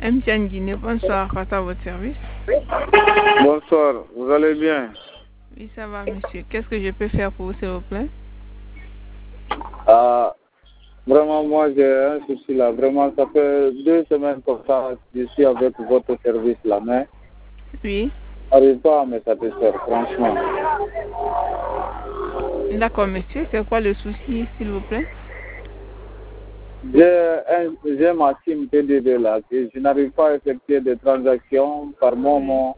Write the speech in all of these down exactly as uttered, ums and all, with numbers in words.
M T N Guinée, bonsoir, face à votre service. Bonsoir, vous allez bien? Oui, ça va, monsieur. Qu'est-ce que je peux faire pour vous, s'il vous plaît? Ah, vraiment, moi, j'ai un souci là. Vraiment, ça fait deux semaines comme ça, je suis avec votre service là, mais Oui. je n'arrive pas à me satisfaire, franchement. D'accord, monsieur. C'est quoi le souci, s'il vous plaît? J'ai un- j'ai ma SIM T D D là, et je n'arrive pas à effectuer des transactions par moment,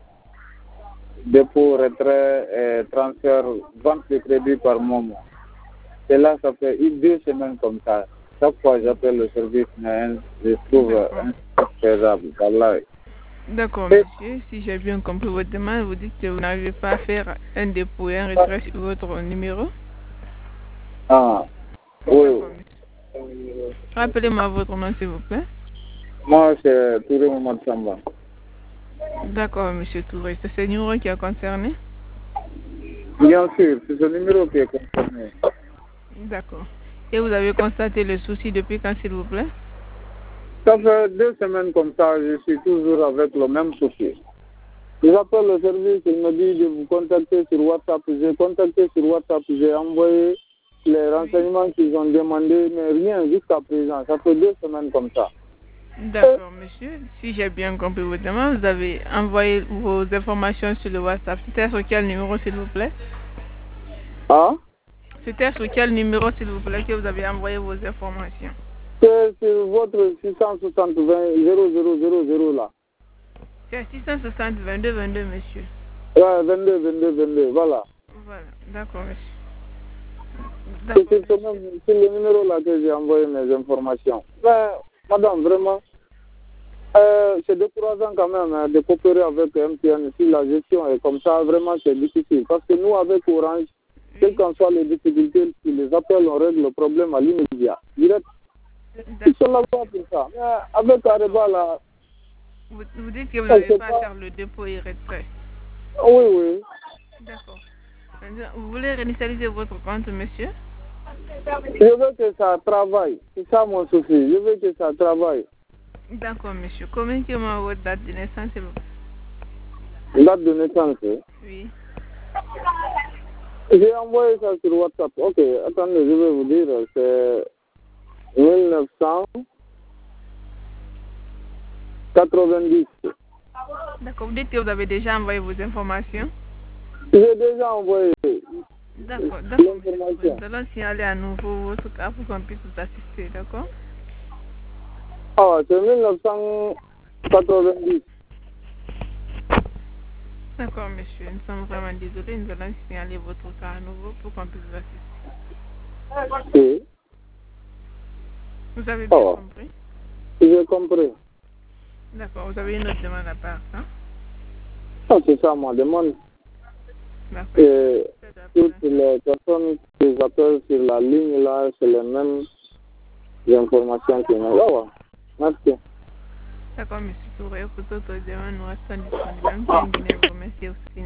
dépôt, retrait, et transfert, vente de crédit par moment. Et là, ça fait une, deux semaines comme ça. Chaque fois, j'appelle le service, mais je trouve infaisable. D'accord, monsieur. Si j'ai bien compris votre demande, vous dites que vous n'arrivez pas à faire un dépôt et un retrait sur votre numéro? Ah, oui. Rappelez-moi votre nom, s'il vous plaît. Moi, c'est Touré Mohamed Samba. D'accord, monsieur Touré. C'est ce numéro qui est concerné? Bien sûr, c'est ce numéro qui est concerné. D'accord. Et vous avez constaté le souci depuis quand, s'il vous plaît? Ça fait deux semaines comme ça, je suis toujours avec le même souci. J'appelle le service, il me dit de vous contacter sur WhatsApp. J'ai contacté sur WhatsApp, j'ai envoyé les renseignements qu'ils ont demandé, mais rien jusqu'à présent. Ça fait deux semaines comme ça. D'accord, monsieur. Si j'ai bien compris votre demande, vous avez envoyé vos informations sur le WhatsApp. C'était sur quel numéro, s'il vous plaît? Ah? C'était sur quel numéro, s'il vous plaît, que vous avez envoyé vos informations? C'est sur votre six cent soixante zéro zéro zéro zéro là. C'est six cent soixante vingt-deux vingt-deux, monsieur. Ouais, vingt-deux vingt-deux vingt-deux, voilà. Voilà, d'accord, monsieur. C'est sur le numéro là que j'ai envoyé mes informations. Mais, madame, vraiment, euh, c'est décourageant quand même hein, de coopérer avec M T N. Si la gestion est comme ça, vraiment, c'est difficile. Parce que nous, avec Orange, oui, quelles qu'en soient les difficultés, si les appels, on règle le problème à l'immédiat. Direct. Ils sont là pour ça. Mais avec Areba, là... Vous, vous dites que vous n'avez pas à faire le dépôt et retrait. Oui, oui. D'accord. Vous voulez réinitialiser votre compte, monsieur? Je veux que ça travaille. C'est ça mon souci. Je veux que ça travaille. D'accord, monsieur. Communiquez-moi votre date de naissance, s'il vous plaît. Date de naissance? Oui. J'ai envoyé ça sur WhatsApp. Ok, attendez, je vais vous dire. C'est mille neuf cent quatre-vingt-dix. D'accord. Vous dites que vous avez déjà envoyé vos informations? J'ai déjà envoyé. D'accord, d'accord. Nous allons signaler à nouveau votre cas pour qu'on puisse vous assister, d'accord? Ah, c'est mille neuf cent quatre-vingt-dix. D'accord, monsieur. Nous sommes vraiment désolés. Nous allons signaler votre cas à nouveau pour qu'on puisse vous assister. Oui. Vous avez bien oh. compris? J'ai compris. D'accord. Vous avez une autre demande à part, hein? Ah, c'est ça ma demande. Et toutes les personnes qui appellent sur la ligne là, c'est les mêmes informations que nous avons. Merci. D'accord, monsieur Touré. Pour d'autres demandes, nous restons disponibles. Même si vous remercie aussi.